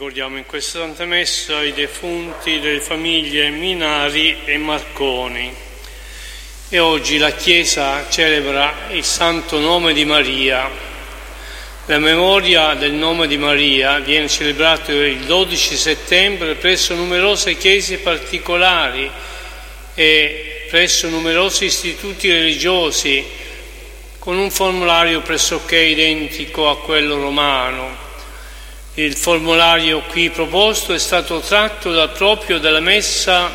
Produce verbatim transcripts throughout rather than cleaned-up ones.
Ricordiamo in questa Santa Messa i defunti delle famiglie Minari e Marconi. E oggi la Chiesa celebra il Santo Nome di Maria. La memoria del nome di Maria viene celebrata il dodici settembre presso numerose chiese particolari e presso numerosi istituti religiosi, con un formulario pressoché identico a quello romano. Il formulario qui proposto è stato tratto da, proprio dalla Messa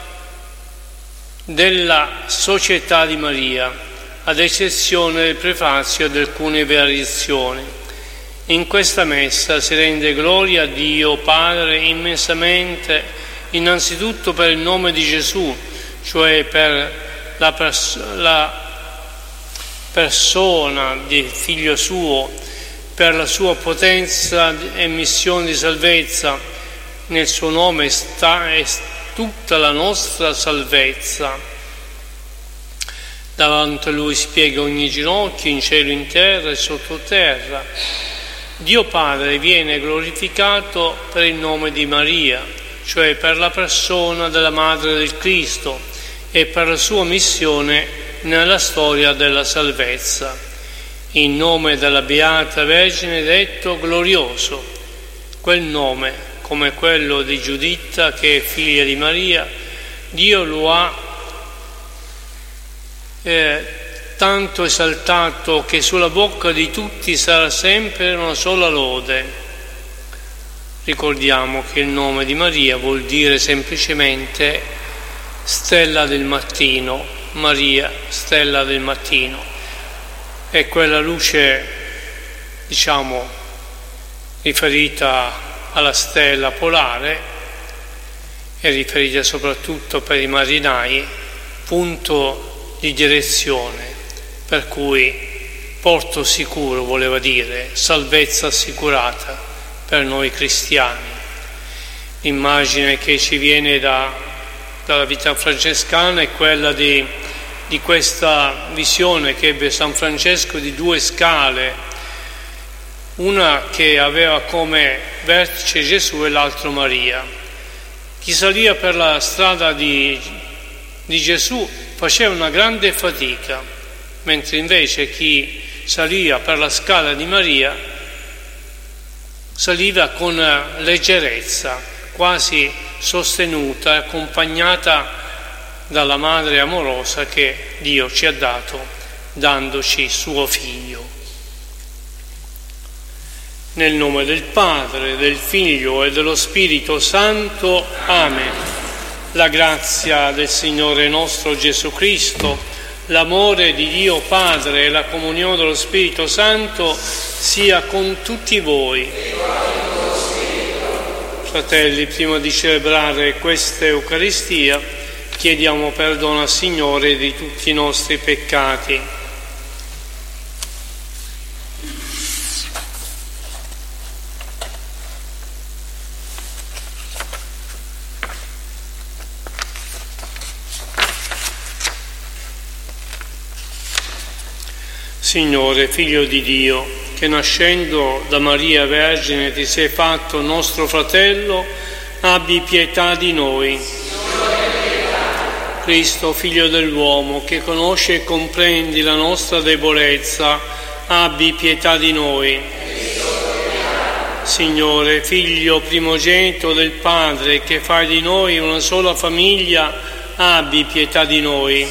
della Società di Maria, ad eccezione del prefazio e di alcune variazioni. In questa Messa si rende gloria a Dio Padre immensamente, innanzitutto per il nome di Gesù, cioè per la, pers- la persona del Figlio suo, per la sua potenza e missione di salvezza. Nel suo nome sta è tutta la nostra salvezza. Davanti a Lui si piega ogni ginocchio, in cielo, in terra e sottoterra. Dio Padre viene glorificato per il nome di Maria, cioè per la persona della Madre del Cristo e per la sua missione nella storia della salvezza. In nome della Beata Vergine detto glorioso, quel nome, come quello di Giuditta che è figlia di Maria, Dio lo ha eh, tanto esaltato che sulla bocca di tutti sarà sempre una sola lode. Ricordiamo che il nome di Maria vuol dire semplicemente stella del mattino, Maria, stella del mattino. È quella luce, diciamo, riferita alla stella polare, è riferita soprattutto per i marinai, punto di direzione, per cui porto sicuro voleva dire salvezza assicurata per noi cristiani. L'immagine che ci viene da, dalla vita francescana è quella di di questa visione che ebbe San Francesco di due scale, una che aveva come vertice Gesù e l'altro Maria. Chi saliva per la strada di, di Gesù faceva una grande fatica, mentre invece chi saliva per la scala di Maria saliva con leggerezza, quasi sostenuta, accompagnata dalla Madre amorosa che Dio ci ha dato, dandoci suo Figlio. Nel nome del Padre, del Figlio e dello Spirito Santo. Amen. La grazia del Signore nostro Gesù Cristo, l'amore di Dio Padre e la comunione dello Spirito Santo sia con tutti voi. Fratelli, prima di celebrare questa Eucaristia, chiediamo perdono al Signore di tutti i nostri peccati. Signore, Figlio di Dio, che nascendo da Maria Vergine ti sei fatto nostro fratello, abbi pietà di noi. Cristo, Figlio dell'uomo, che conosci e comprendi la nostra debolezza, abbi pietà di noi. Signore, Figlio primogenito del Padre, che fai di noi una sola famiglia, abbi pietà di noi.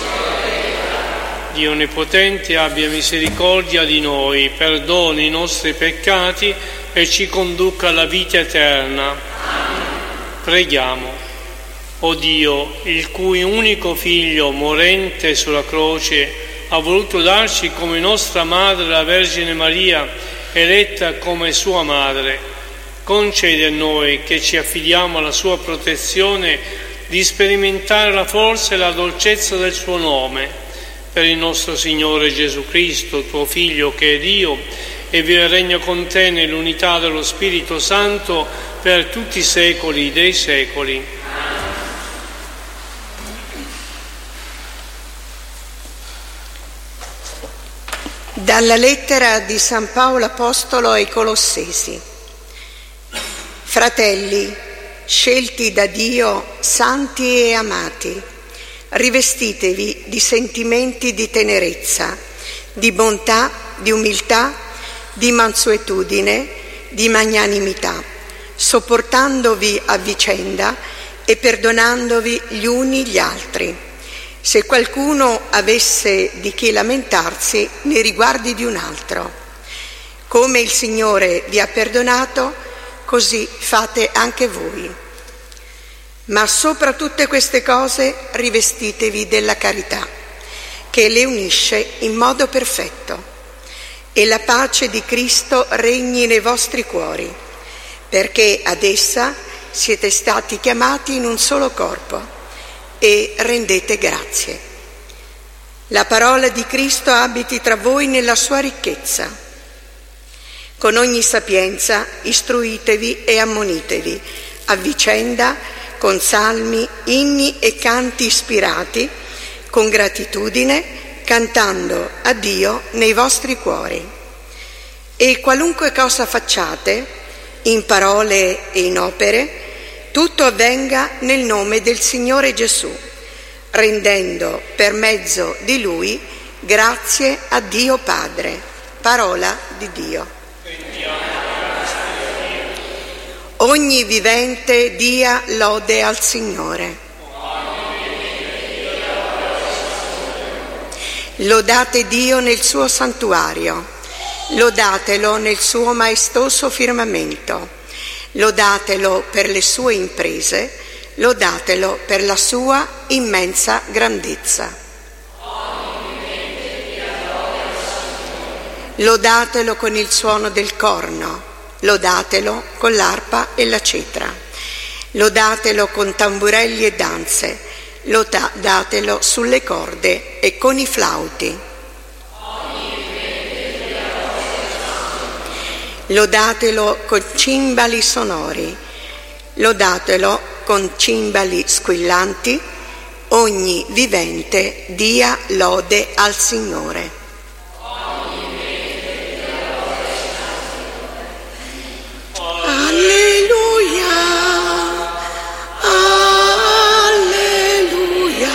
Dio Onnipotente, abbia misericordia di noi, perdoni i nostri peccati e ci conduca alla vita eterna. Preghiamo. O Dio, il cui unico Figlio, morente sulla croce, ha voluto darci come nostra Madre la Vergine Maria, eletta come sua Madre, concede a noi che ci affidiamo alla sua protezione di sperimentare la forza e la dolcezza del suo nome, per il nostro Signore Gesù Cristo, tuo Figlio che è Dio, e vive e regna con te nell'unità dello Spirito Santo per tutti i secoli dei secoli. Dalla lettera di San Paolo Apostolo ai Colossesi. Fratelli, scelti da Dio, santi e amati, rivestitevi di sentimenti di tenerezza, di bontà, di umiltà, di mansuetudine, di magnanimità, sopportandovi a vicenda e perdonandovi gli uni gli altri. Se qualcuno avesse di che lamentarsi nei riguardi di un altro, come il Signore vi ha perdonato, così fate anche voi. Ma sopra tutte queste cose rivestitevi della carità, che le unisce in modo perfetto, e la pace di Cristo regni nei vostri cuori, perché ad essa siete stati chiamati in un solo corpo, e rendete grazie. La parola di Cristo abiti tra voi nella sua ricchezza. Con ogni sapienza istruitevi e ammonitevi a vicenda con salmi, inni e canti ispirati, con gratitudine, cantando a Dio nei vostri cuori. E qualunque cosa facciate, in parole e in opere, tutto avvenga nel nome del Signore Gesù, rendendo per mezzo di Lui grazie a Dio Padre. Parola di Dio. Ogni vivente dia lode al Signore. Lodate Dio nel suo santuario, lodatelo nel suo maestoso firmamento. Lodatelo per le sue imprese, lodatelo per la sua immensa grandezza. Lodatelo con il suono del corno, lodatelo con l'arpa e la citra, lodatelo con tamburelli e danze, lodatelo sulle corde e con i flauti. Lodatelo con cimbali sonori, lodatelo con cimbali squillanti, ogni vivente dia lode al Signore. Alleluia, alleluia,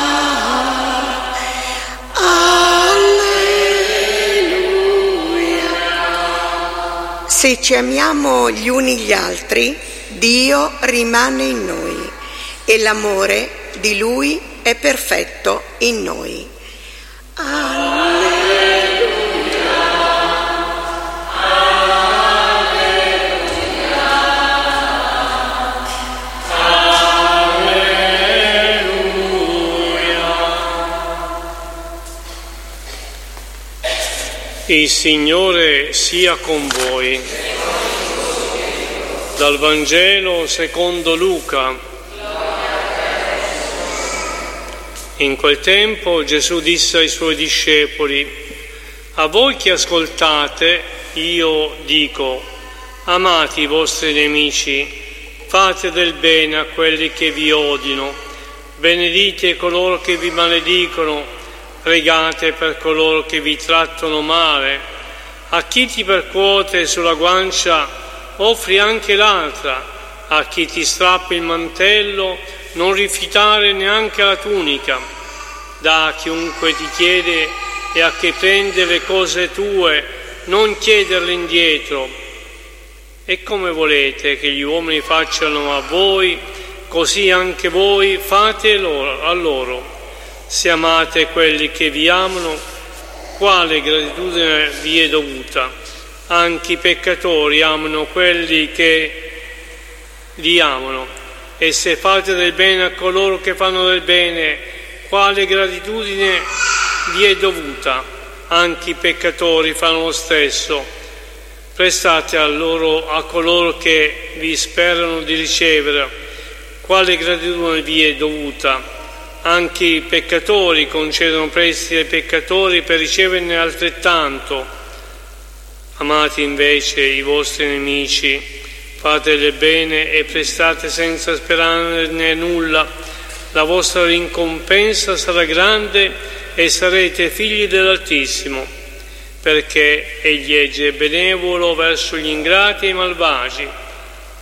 alleluia. Se ci amiamo gli uni gli altri, Dio rimane in noi e l'amore di Lui è perfetto in noi. Alleluia. Il Signore sia con voi. Dal Vangelo secondo Luca. In quel tempo Gesù disse ai suoi discepoli: a voi che ascoltate, io dico, amate i vostri nemici, fate del bene a quelli che vi odiano, benedite coloro che vi maledicono, pregate per coloro che vi trattano male. A chi ti percuote sulla guancia, offri anche l'altra. A chi ti strappa il mantello, non rifiutare neanche la tunica. Da a chiunque ti chiede e a chi prende le cose tue, non chiederle indietro. E come volete che gli uomini facciano a voi, così anche voi fate a loro. Se amate quelli che vi amano, quale gratitudine vi è dovuta? Anche i peccatori amano quelli che li amano. E se fate del bene a coloro che fanno del bene, quale gratitudine vi è dovuta? Anche i peccatori fanno lo stesso. Prestate a loro, a coloro che vi sperano di ricevere, quale gratitudine vi è dovuta? Anche i peccatori concedono prestiti ai peccatori per riceverne altrettanto. Amate invece i vostri nemici, fate del bene e prestate senza sperarne nulla. La vostra ricompensa sarà grande e sarete figli dell'Altissimo, perché egli è benevolo verso gli ingrati e i malvagi.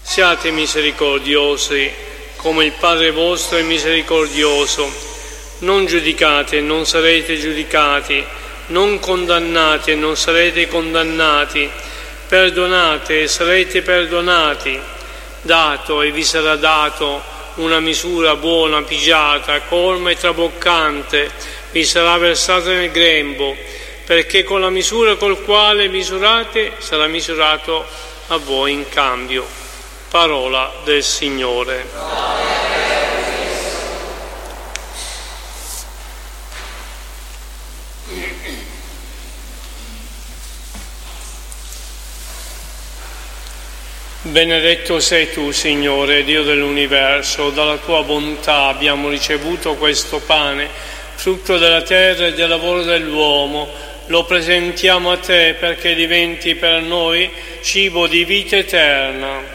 Siate misericordiosi, come il Padre vostro è misericordioso. Non giudicate e non sarete giudicati, non condannate e non sarete condannati, perdonate e sarete perdonati, dato e vi sarà dato una misura buona, pigiata, colma e traboccante, vi sarà versata nel grembo, perché con la misura col quale misurate sarà misurato a voi in cambio. Parola del Signore. Benedetto sei tu, Signore, Dio dell'universo, dalla tua bontà abbiamo ricevuto questo pane, frutto della terra e del lavoro dell'uomo. Lo presentiamo a te perché diventi per noi cibo di vita eterna.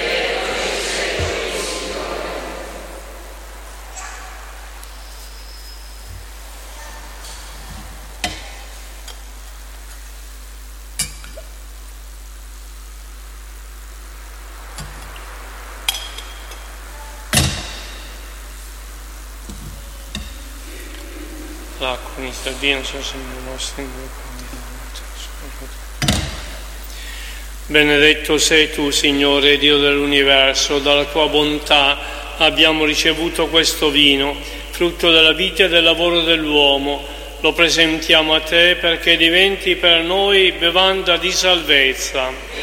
L'acqua mi sta bene, so se mi nostri Benedetto sei tu, Signore, Dio dell'universo, dalla tua bontà abbiamo ricevuto questo vino, frutto della vita e del lavoro dell'uomo. Lo presentiamo a te perché diventi per noi bevanda di salvezza.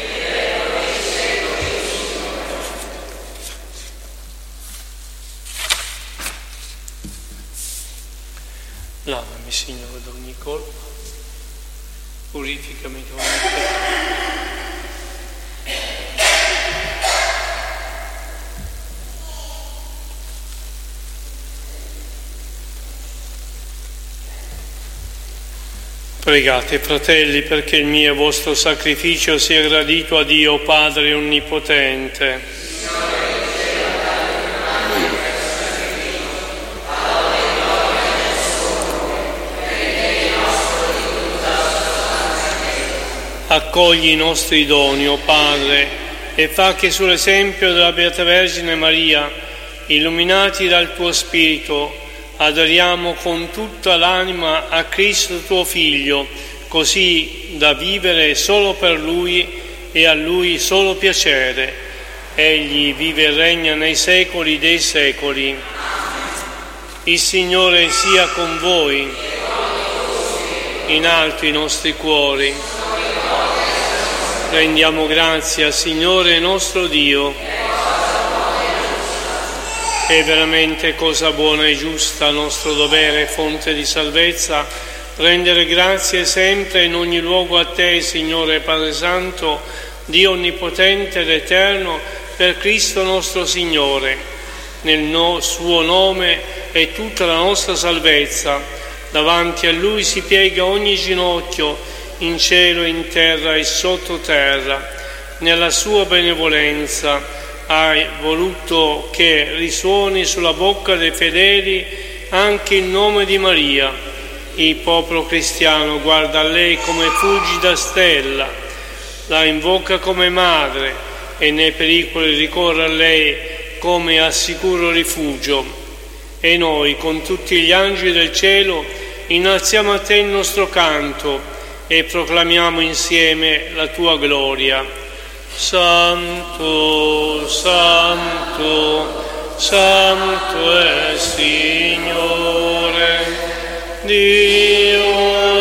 Lavami, Signore, da ogni colpa, purificami da ogni peccato. Pregate, fratelli, perché il mio e vostro sacrificio sia gradito a Dio Padre Onnipotente. Accogli i nostri doni, o Padre, e fa che sull'esempio della Beata Vergine Maria, illuminati dal tuo Spirito, adoriamo con tutta l'anima a Cristo tuo Figlio, così da vivere solo per Lui e a Lui solo piacere. Egli vive e regna nei secoli dei secoli. Il Signore sia con voi, in alto i nostri cuori. Rendiamo grazie al Signore nostro Dio. È veramente cosa buona e giusta, nostro dovere, fonte di salvezza, rendere grazie sempre in ogni luogo a te, Signore Padre Santo, Dio onnipotente ed eterno, per Cristo nostro Signore. Nel no, suo nome è tutta la nostra salvezza. Davanti a Lui si piega ogni ginocchio, in cielo, in terra e sottoterra. Nella sua benevolenza hai voluto che risuoni sulla bocca dei fedeli anche il nome di Maria. Il popolo cristiano guarda a lei come fulgida stella, la invoca come madre e nei pericoli ricorre a lei come a sicuro rifugio. E noi, con tutti gli angeli del cielo, innalziamo a te il nostro canto e proclamiamo insieme la tua gloria. Santo, Santo, Santo è il Signore, Dio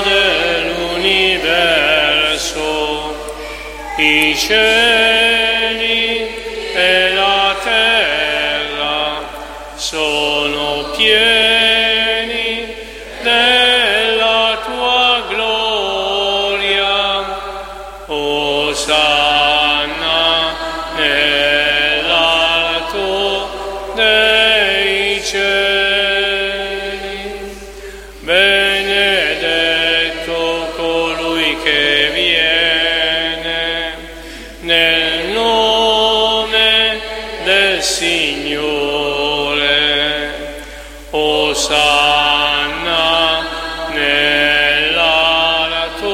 dell'universo. I cieli e la terra sono pieni della tua gloria. Osanna nell'alto dei cieli. Benedetto colui che viene nel nome del Signore. Osanna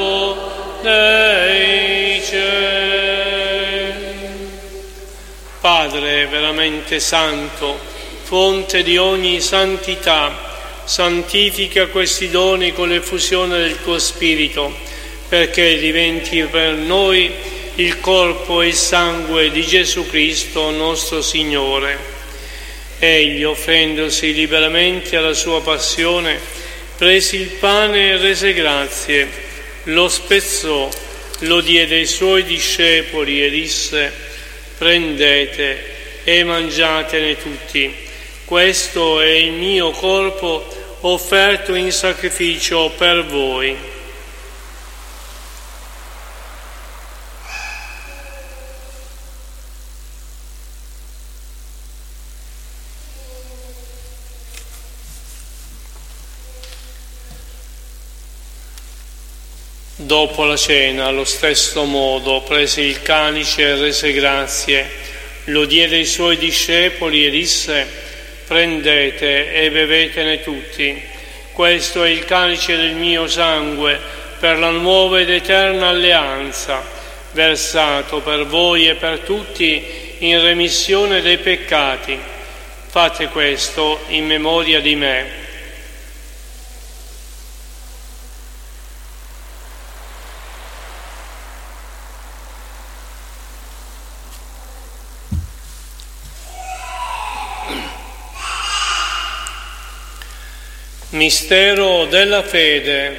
nell'alto dei cieli. Padre veramente santo, fonte di ogni santità, santifica questi doni con l'effusione del tuo Spirito, perché diventi per noi il corpo e il sangue di Gesù Cristo nostro Signore. Egli, offrendosi liberamente alla sua passione, prese il pane e rese grazie, lo spezzò, lo diede ai suoi discepoli e disse: prendete e mangiatene tutti, questo è il mio corpo offerto in sacrificio per voi. Dopo la cena, allo stesso modo, prese il calice e rese grazie, lo diede ai suoi discepoli e disse: prendete e bevetene tutti, questo è il calice del mio sangue per la nuova ed eterna alleanza, versato per voi e per tutti in remissione dei peccati. Fate questo in memoria di me. Mistero della fede.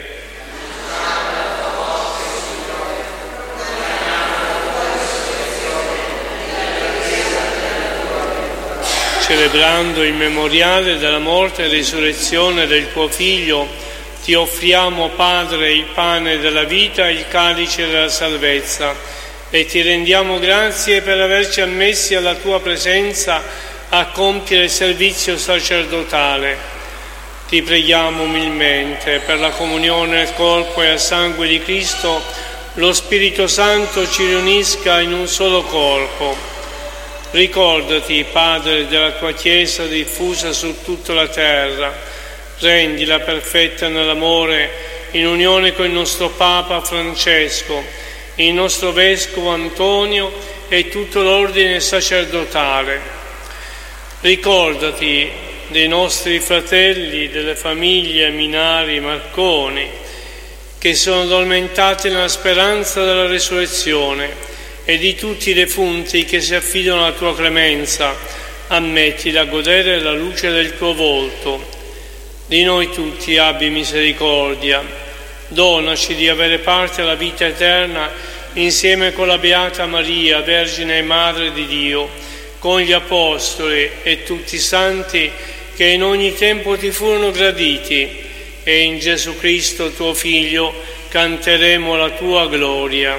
Celebrando il memoriale della morte e risurrezione del tuo Figlio, ti offriamo, Padre, il pane della vita e il calice della salvezza, e ti rendiamo grazie per averci ammessi alla tua presenza a compiere il servizio sacerdotale. Ti preghiamo umilmente per la comunione al corpo e al sangue di Cristo, lo Spirito Santo ci riunisca in un solo corpo. Ricordati, Padre, della tua Chiesa diffusa su tutta la terra, rendila perfetta nell'amore, in unione con il nostro Papa Francesco, il nostro Vescovo Antonio e tutto l'ordine sacerdotale. Ricordati dei nostri fratelli, delle famiglie Minari, Marconi, che sono addormentati nella speranza della resurrezione, e di tutti i defunti che si affidano alla tua clemenza. Ammettili a godere la luce del tuo volto. Di noi tutti abbi misericordia. Donaci di avere parte alla vita eterna insieme con la Beata Maria, Vergine e Madre di Dio, con gli Apostoli e tutti i santi che in ogni tempo ti furono graditi, e in Gesù Cristo tuo Figlio canteremo la tua gloria.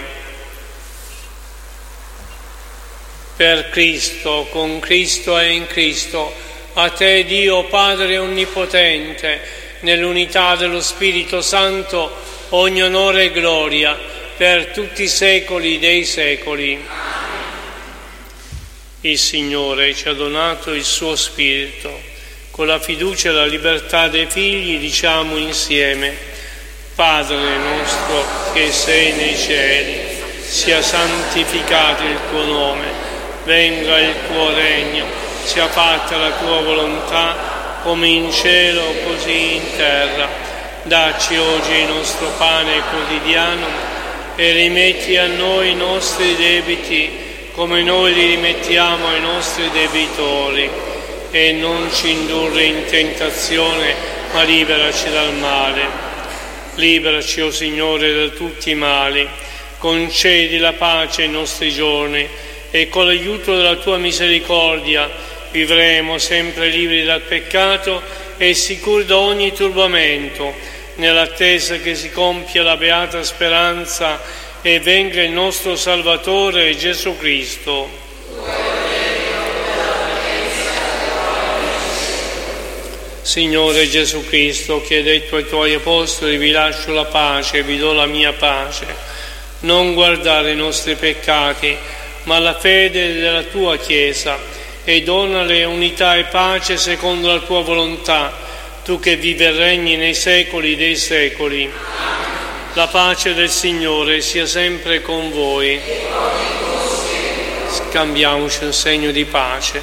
Per Cristo, con Cristo e in Cristo, a te Dio Padre Onnipotente, nell'unità dello Spirito Santo, ogni onore e gloria per tutti i secoli dei secoli. Il Signore ci ha donato il suo Spirito. Con la fiducia e la libertà dei figli diciamo insieme: Padre nostro che sei nei cieli, sia santificato il tuo nome, venga il tuo regno, sia fatta la tua volontà, come in cielo così in terra. Dacci oggi il nostro pane quotidiano e rimetti a noi i nostri debiti, come noi li rimettiamo ai nostri debitori. E non ci indurre in tentazione, ma liberaci dal male. Liberaci, o Signore, da tutti i mali. Concedi la pace ai nostri giorni, e con l'aiuto della tua misericordia vivremo sempre liberi dal peccato e sicuri da ogni turbamento, nell'attesa che si compia la beata speranza e venga il nostro Salvatore Gesù Cristo. Signore Gesù Cristo, che hai detto ai tuoi apostoli: vi lascio la pace, vi do la mia pace. Non guardare i nostri peccati, ma la fede della tua Chiesa, e donale unità e pace secondo la tua volontà, tu che vivi e regni nei secoli dei secoli. La pace del Signore sia sempre con voi. scambiamoci un segno di pace.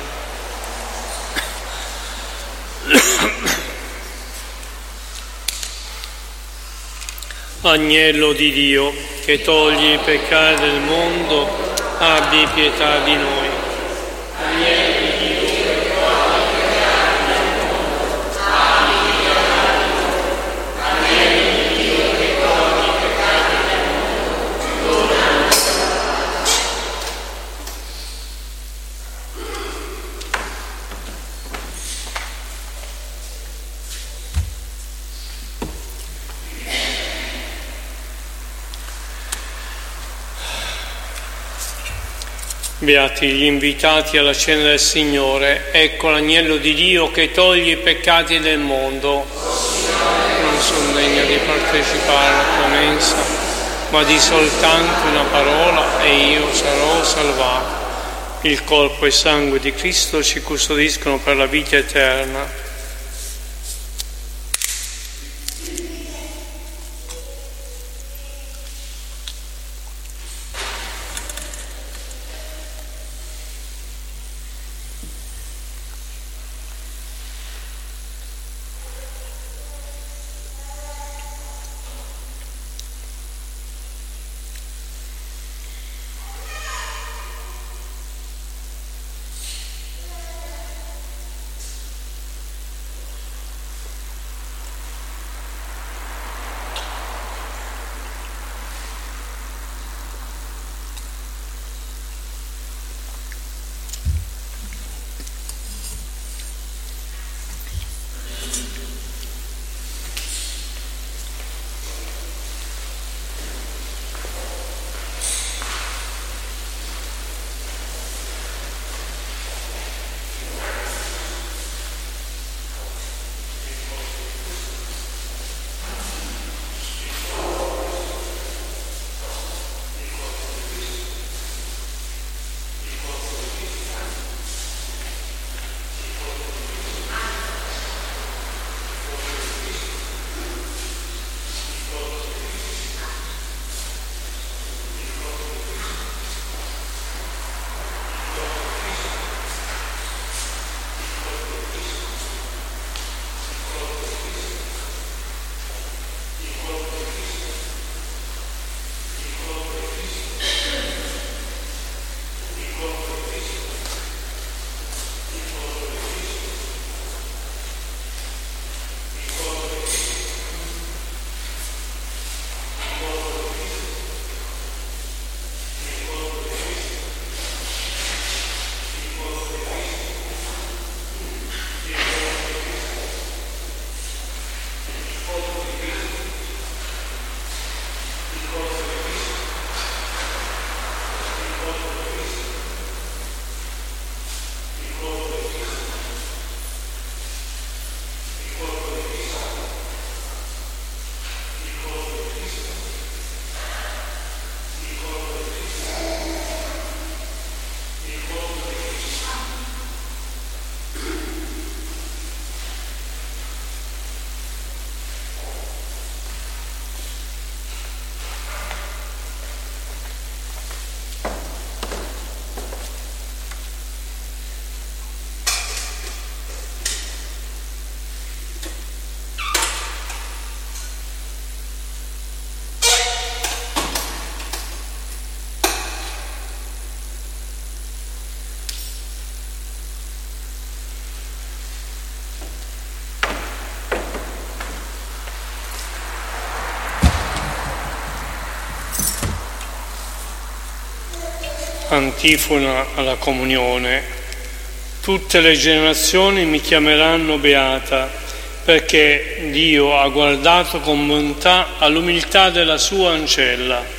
Agnello di Dio, che togli i peccati del mondo, abbi pietà di noi. Agnello di Dio, che togli i peccati del mondo, abbi pietà di noi. Agnello di Dio, che togli i peccati del mondo, dona la nostra pace. Beati gli invitati alla cena del Signore, ecco l'agnello di Dio che toglie i peccati del mondo. Non sono degno di partecipare alla tua mensa, ma di soltanto una parola e io sarò salvato. Il corpo e il sangue di Cristo ci custodiscono per la vita eterna. Antifona alla comunione. Tutte le generazioni mi chiameranno beata, perché Dio ha guardato con bontà all'umiltà della sua ancella.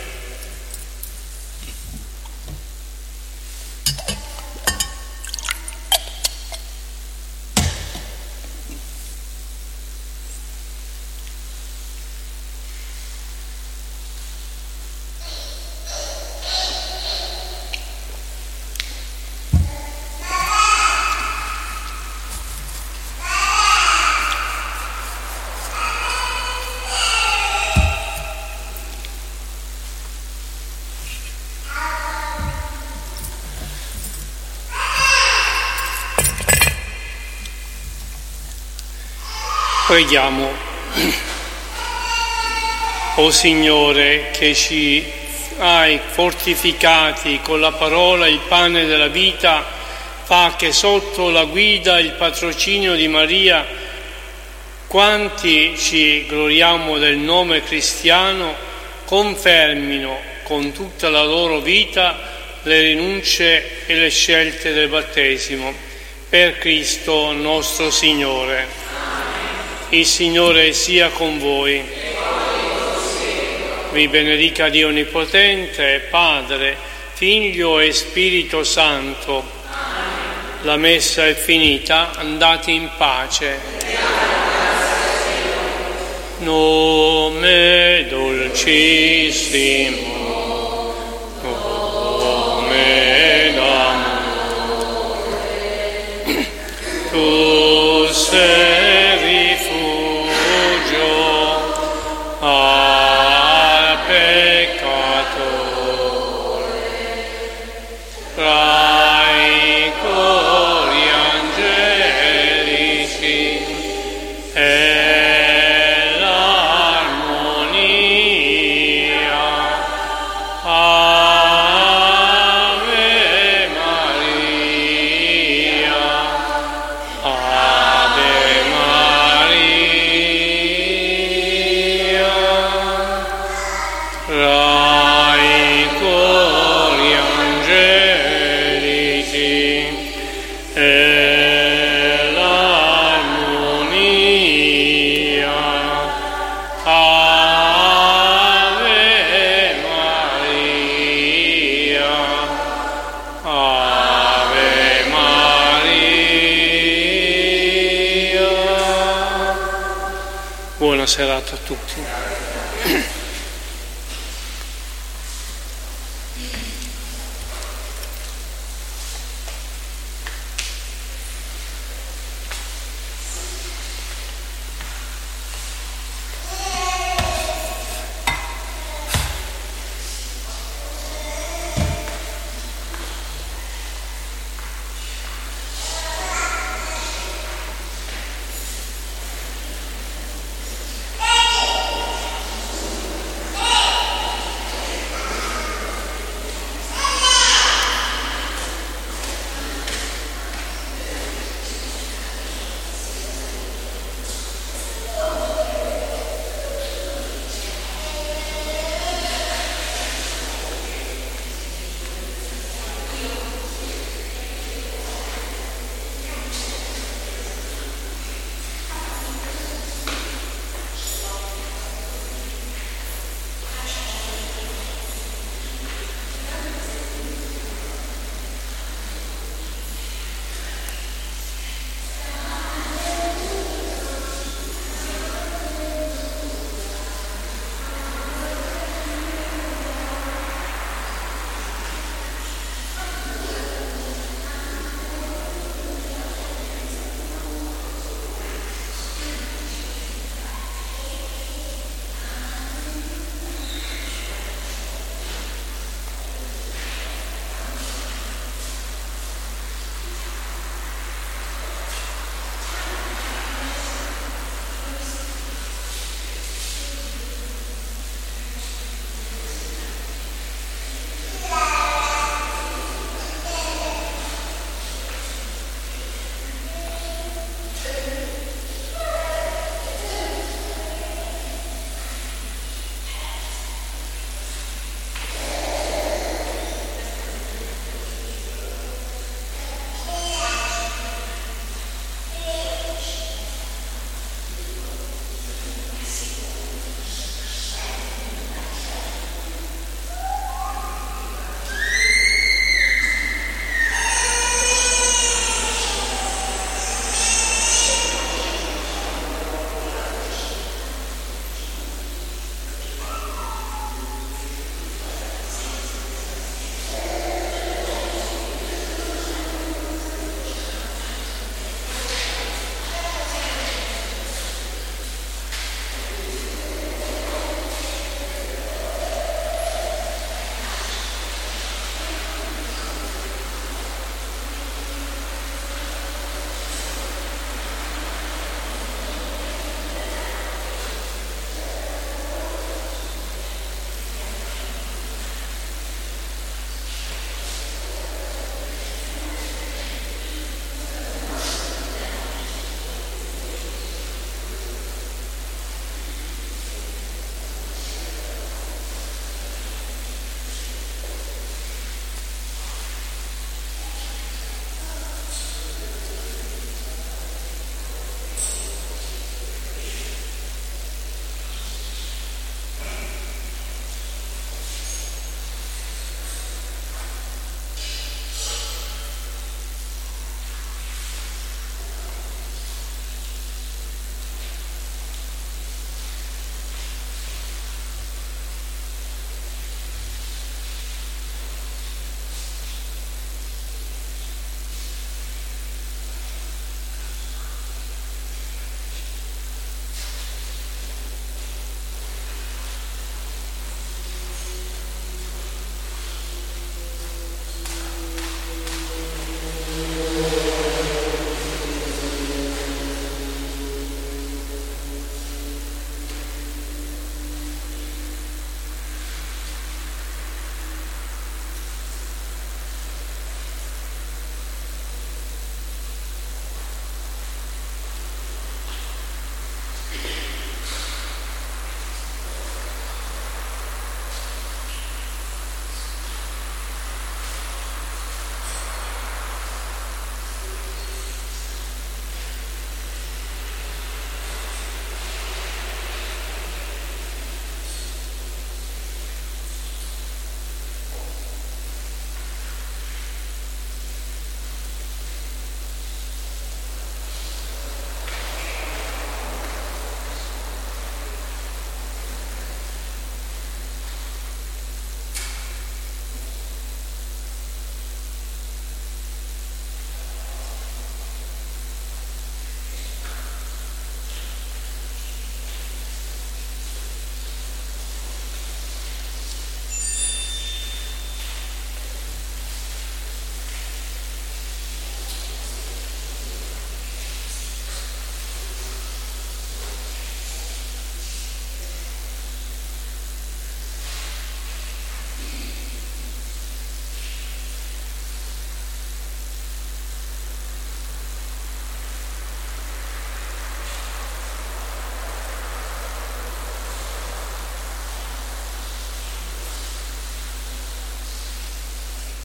Preghiamo. O Signore, che ci hai fortificati con la parola, il pane della vita, fa che sotto la guida e il patrocinio di Maria, quanti ci gloriamo del nome cristiano, confermino con tutta la loro vita le rinunce e le scelte del battesimo. Per Cristo nostro Signore. Il Signore sia con voi. Vi benedica Dio Onnipotente, Padre, Figlio e Spirito Santo. La messa è finita, andate in pace. Nome dolcissimo, nome d'amore, tu sei rifugio al peccatore, tra i cori angelici e buona serata a tutti.